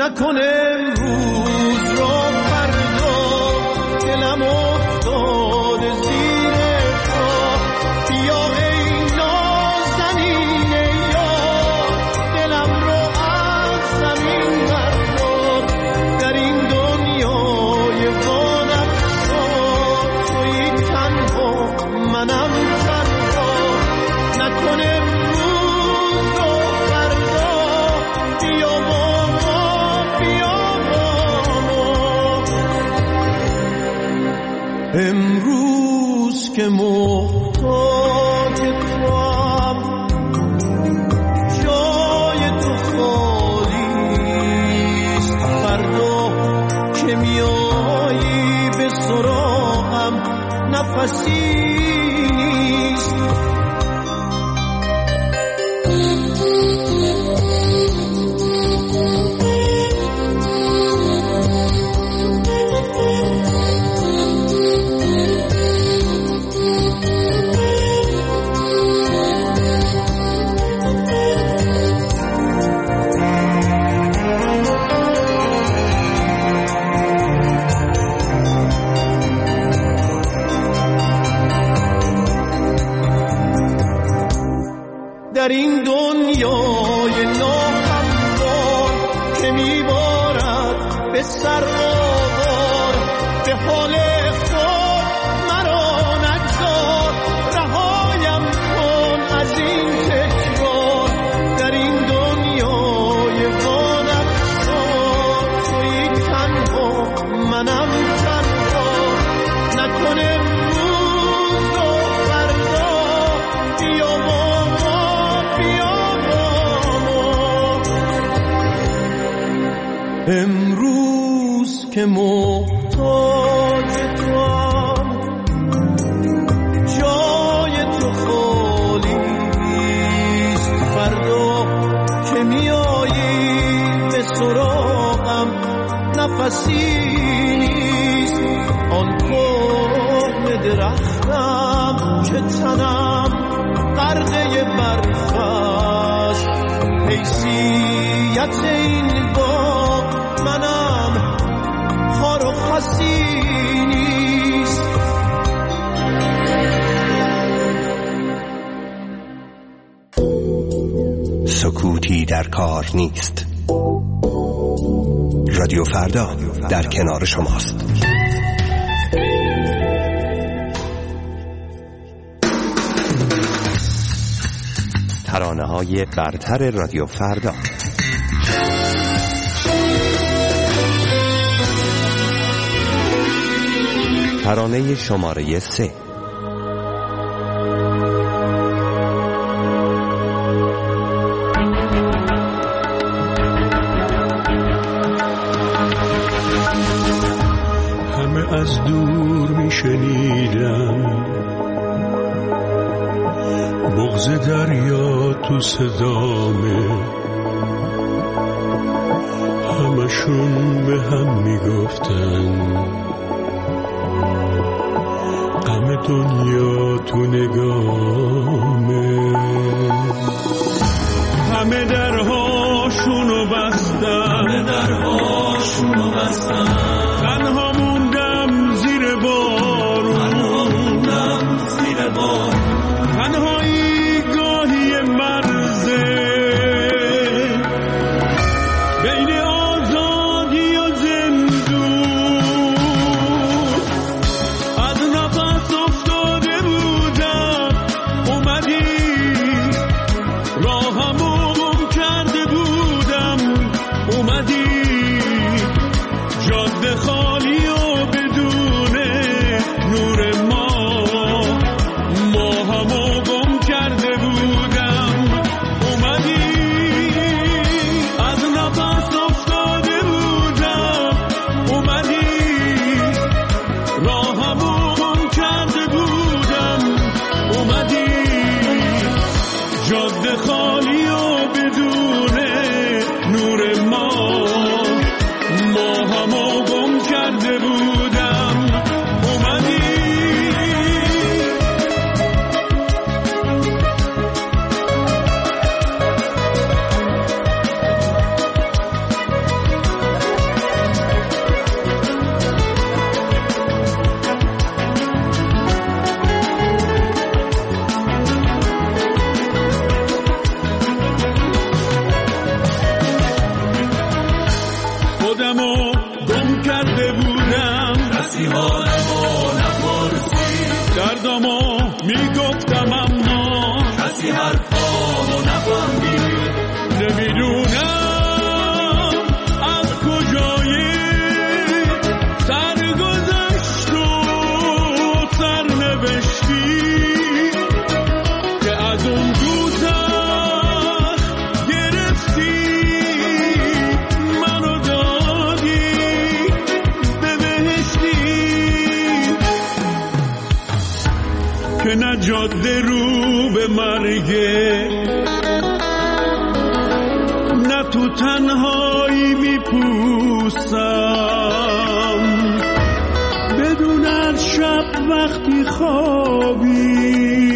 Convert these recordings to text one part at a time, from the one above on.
نکنه امروز رو فردا دلم افتاده زیر پا بیا ای نازنین یار دلم رو از زمین بردار در این دنیای وانفسا تویی تنها منم تنها نکنه امروز رو فردا بیا امروز که محتاج توام جای تو خالیست فردا که میایی به سراغم نفسی نیست در این دنیای ناهموار که میبارد به سر آوار به حال خود مرا نگذار رهایم کن از این تکرار در این دنیای وانفسا تویی تنها منم تنها نکنه امروز رو فردا بیا امروز که محتاج توام جای تو خالیست فردا که میایی به سراغم نفسی نیست آن کهنه درختم که تنم غرقه برف است حیثیت این باغ منم خار و خسی نیست سکوتی در کار نیست. رادیو فردا در کنار شماست. ترانه‌های برتر رادیو فردا. ترانه شماره 3. همه از دور میشنیدم بغض دریا تو صدامه همشون به هم میگفتن غم دنیا تو نگامه همه درهاشونو بستن تنها موندم زیر بارون تنهایی گاهی مرزه بین آزادی و زندون از نفس افتاده بودم اومدی راهمو گم کرده بودم اومدی جاده جاده رو به مرگه، نه تو تنهایی میپوسم بدون از شب وقتی خوابی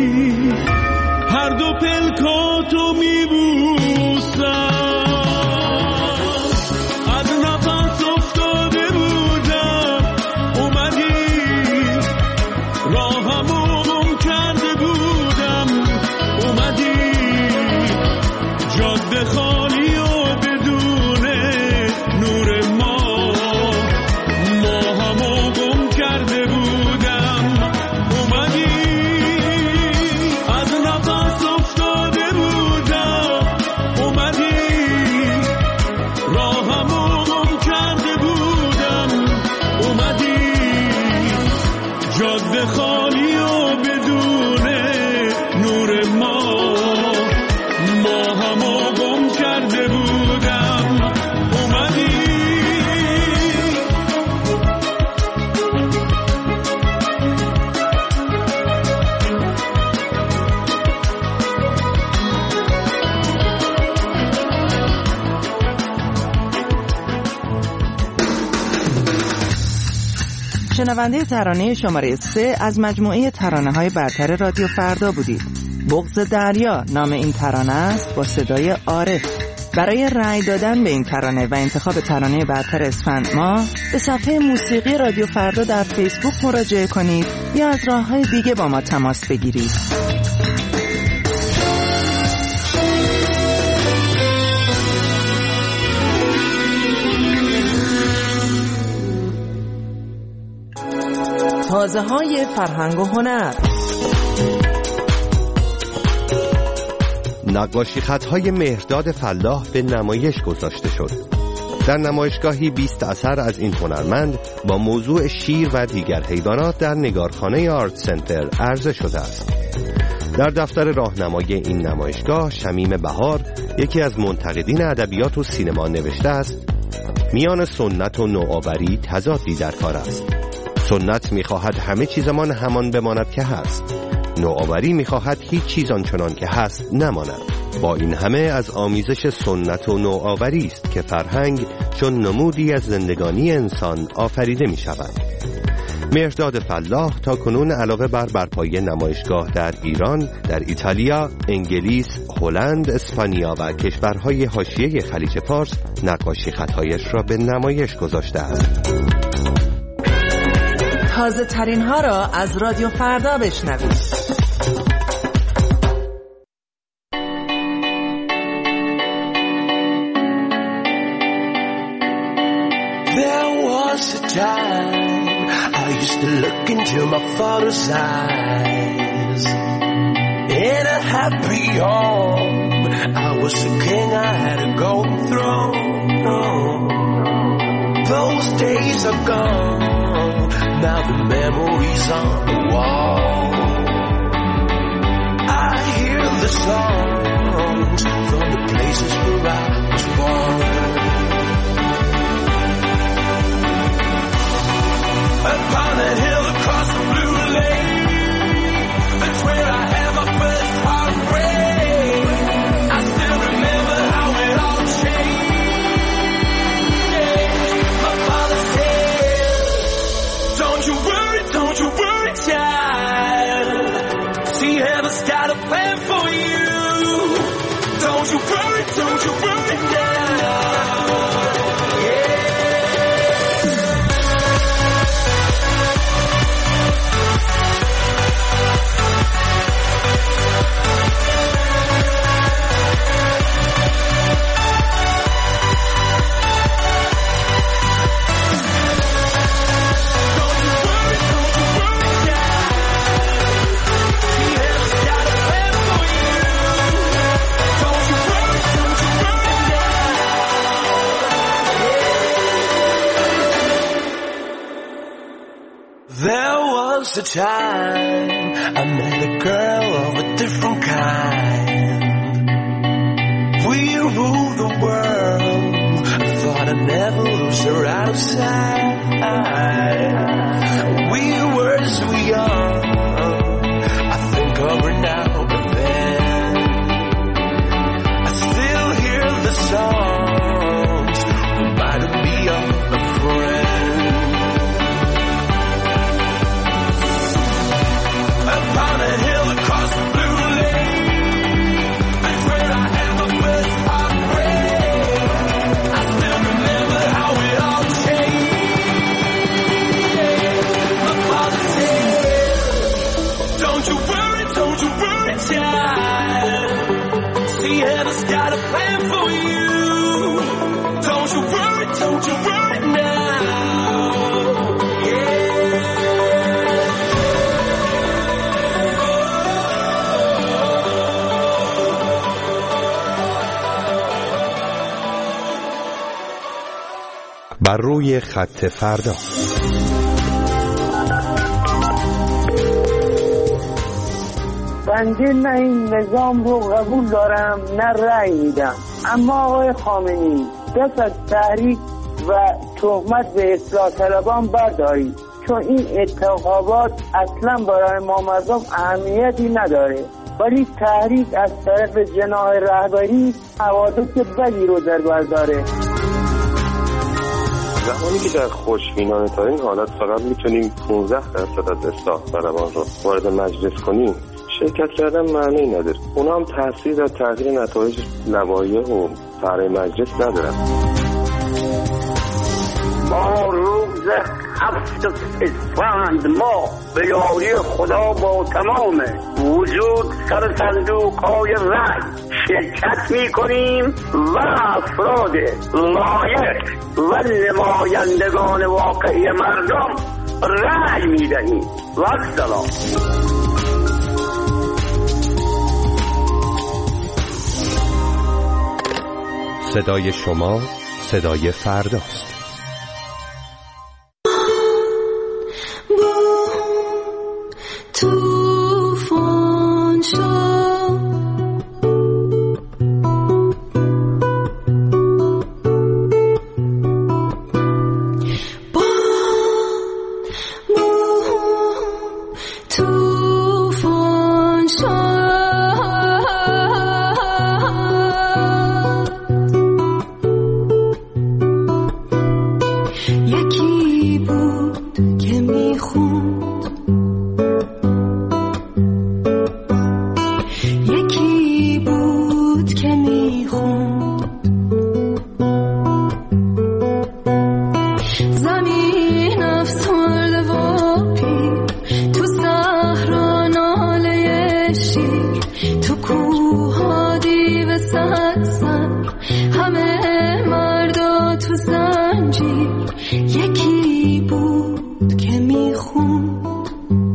هر دو پلکاتو میبوسم. از نفس افتاده بودم اومدی، راهمو گم کرده بودم اومدی، جاده خالی و بدون نور ماهمو گم کرده بودم اومدی. از نفس افتاده بودم اومدی، راهمو گم کرده بودم اومدی، جاده خالی و بدون نور ماهمو گم کرده بودم اومدی. شنونده ترانه شماره 3 از مجموعه ترانه‌های برتر رادیو فردا بودید. بغض دریا نام این ترانه است با صدای عارف. برای رأی دادن به این ترانه و انتخاب ترانه برتر اسفند ماه به صفحه موسیقی رادیو فردا در فیسبوک مراجعه کنید یا از راه‌های دیگه با ما تماس بگیرید. تازه‌های فرهنگ و هنر. نقاشی خطهای مهرداد فلاح به نمایش گذاشته شد. در نمایشگاهی 20 اثر از این هنرمند با موضوع شیر و دیگر حیوانات در نگارخانه آرت سنتر عرضه شده است. در دفتر راهنمای این نمایشگاه شمیم بهار، یکی از منتقدین ادبیات و سینما، نوشته است: میان سنت و نوآوری تضادی در کار است. سنت می‌خواهد همه چیزمان همان بماند که هست. نوآوری می‌خواهد هیچ چیز آنچنان که هست نماند. با این همه از آمیزش سنت و نوآوری است که فرهنگ چون نمودی از زندگانی انسان آفریده می‌شود. مهرداد فلاح تاکنون علاوه بر برپایی نمایشگاه در ایران، در ایتالیا، انگلیس، هلند، اسپانیا و کشورهای حاشیه خلیج فارس نقاشی خطهایش را به نمایش گذاشته است. تازه ترین ها را از رادیو فردا بشنوید. There was a time I used to look into my father's eyes. In a happy home, I was a king, I had a golden throne. Those days are gone, now the memories on the wall. I hear the songs from the places where I was born. Upon a hill across the blue lake, that's where I had my first heartbreak. I still remember how it all changed. My father said, don't you worry, child. See, heaven's got a plan for you. Don't you worry now. There was a time I met a girl of a different kind. We ruled the world. I thought I'd never lose her out of sight. We were so young. I got a plan for you. Don't you worry now. Yeah. بر روی خط فردا. بنده نه این نظام رو قبول دارم نه رأی میدم، اما آقای خامنه‌ای دست از تحریک و تهمت به اصلاح طلبان بردارید، چون این انتخابات اصلا برای ما مردم اهمیتی نداره، ولی تحریک از طرف جناح رهبری حوادث بدی رو در بر داره. زمانی که در خوشبینانه ترین حالت فقط میتونیم 15% از اصلاح طلبان رو وارد مجلس کنیم، شرکت کردن معنی نداره. اونا هم تاثیر در تغییر نتایج لوایح و فرای مجلس ندارن. ما روز 7 اسفند ما به یاری خدا با تمام وجود سر صندوق‌های رأی شرکت می‌کنیم و افراد لایق و نمایندگان واقعی مردم رأی می‌دهیم. و سلام. صدای شما صدای فرداست. توفان شد توفان یکی بود که میخوند، یکی بود که میخوند زمین افسرده و پیر، تو صحرا ناله شیر، تو کوها دیو صد سر، همه مردا تو زنجیر. یکی بود که میخوند،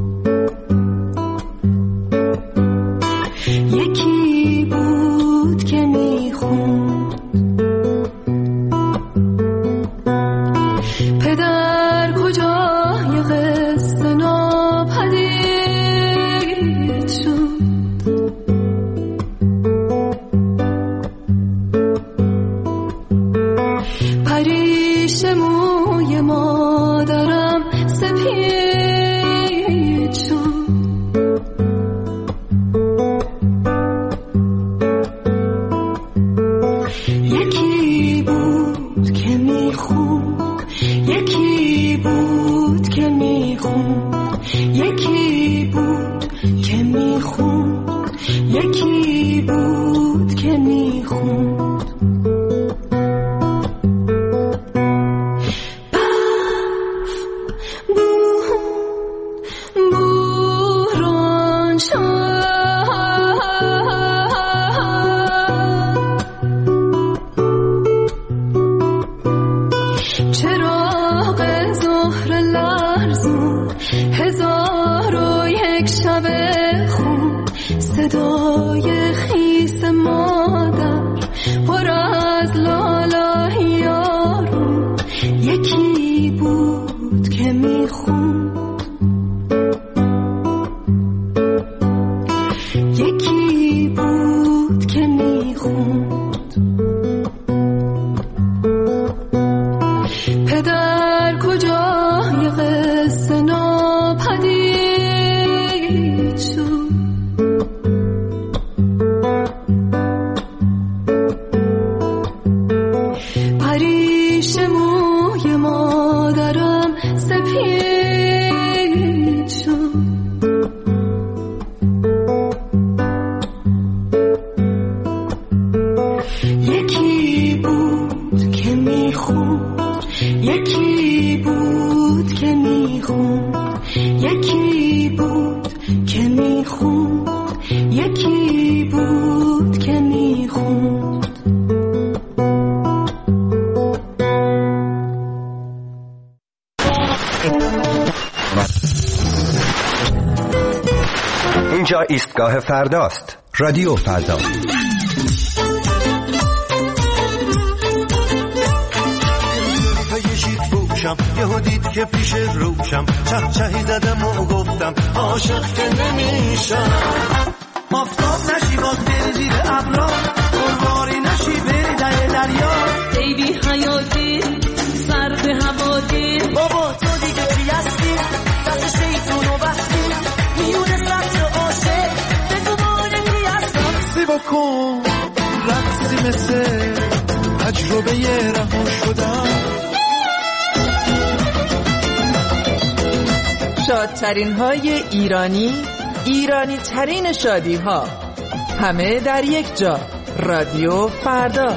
یکی بود که میخوند. پدر کجای قصه ناپدید شد، پریش موی مادرم سپید شد. یکی بود که میخوند، یکی بود که میخوند، یکی بود که میخوند، یکی بود که میخوند. چراغ ظهر لرزون، 1001 شب خون، صدای خیس مادر پر از لالای یارون. یکی بود که میخوند، یکی بود که میخوند. پدر کجای قصه ناپدید شد، پریش موی مادرم سپید شد. یکی بود که میخوند، یکی بود که میخوند، یکی بود که میخوند، یکی بود که میخوند. ایستگاه فرداست. رادیو فردا. یهو دید که پیش روشم چهی زدم و گفتم عاشق که نمیشم. آفتاب نشی باز بری زیر ابرا، قرباری نشی بری در دریا. ای بی حیاتی سر به هوادی، بابا تو دیگه چی هستی؟ دست شیطون و بستی میونه سطر عاشق بگو مانه کی هستم. سی بکن رقصی مثل تجربه رها شدم. شادترین های ایرانی ترین شادی ها، همه در یک جا. رادیو فردا.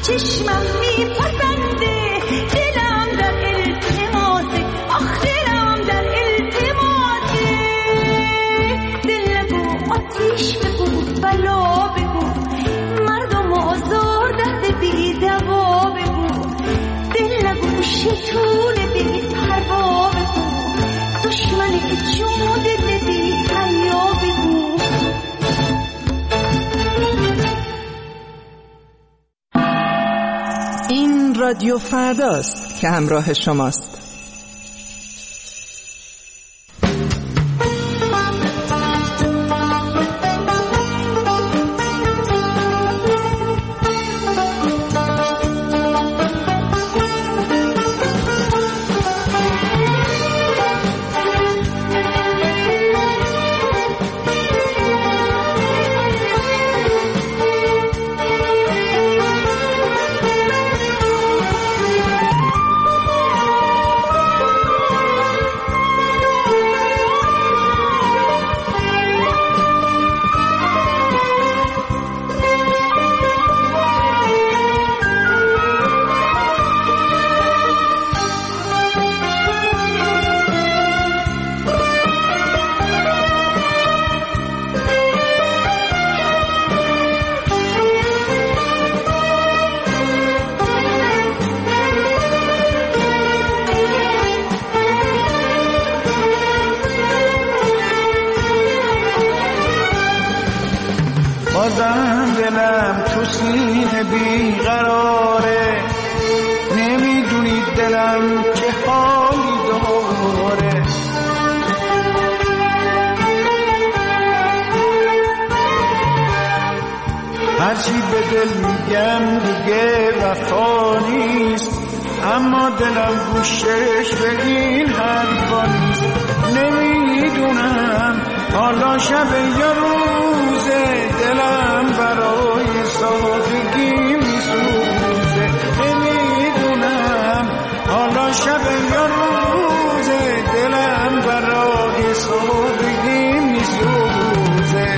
چشمم میپسنده، دلم در التماسه، آخ دلم در التماسه. دل نگو آتیش بگو بلا بگو، مردم آزار دهده بی دوا بگو. دل نگو شیطون بی پروا بگو، دشمن جون دل بی حیا بگو. این رادیو فرداست که همراه شماست. بازم دلم تو سینه بیقراره، نمیدونی دلم چه حالی داره. هرچی به دل میگم دیگه وفا نیست، اما دلم گوشش به این حرفا نیست. نمیدونم حالا شب یا روزه، دلم برای سادگی میسوزه. نمیدونم حالا شب یا روزه، دلم برای سادگی میسوزه.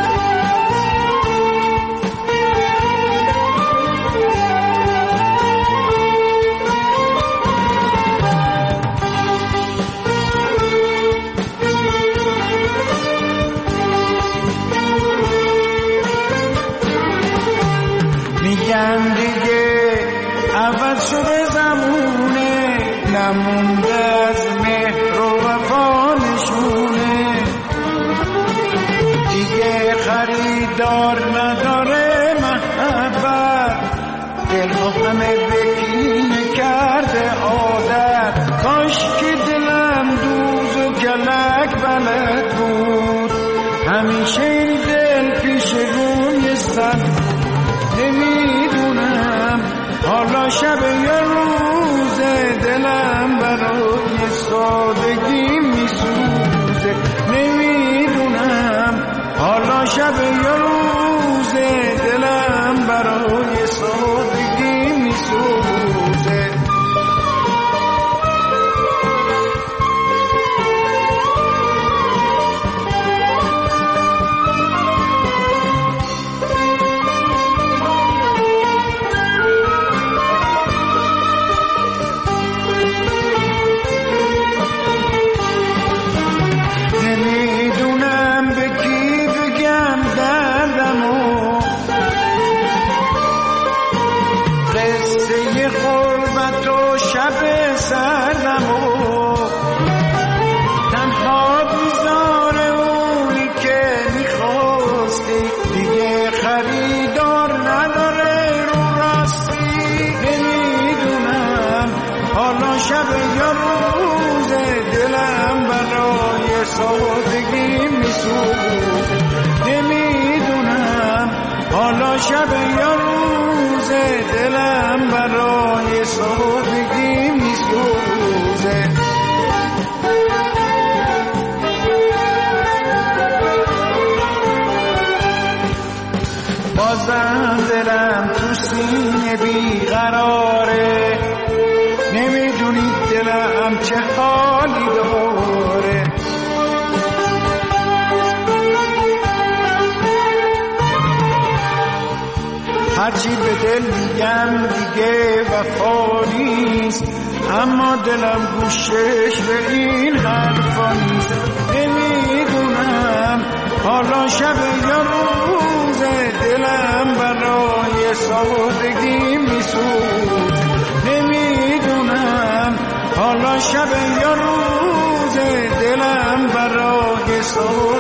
میگن دیگه عوض شده زمونه، نمونده از مهر و وفا نشونه. دیگه خریدار نداره محبت، دلها همه بکینه کرده عادت. کاش که دلم دوز و کلک بلد بود، همیشه این دل پیش روی سد. نمیدونم حالا شب یا روزه، دلم برای سادگی میسوزه. نمیدونم حالا شب یا روزه، دلم برای سادگی میسوزه. شب یا روزه، دلم برای سادگی میسوزه. بازم دلم تو سینه بیقراره، نمیدونی دلم چه حالی داره. هرچی به دل میگم دیگه وفا نیست، اما دلم گوشش به این حرفا نیست. نمیدونم حالا شب یا روزه، دلم برای سادگی میسوز. نمیدونم حالا شب یا روزه، دلم برای سادگی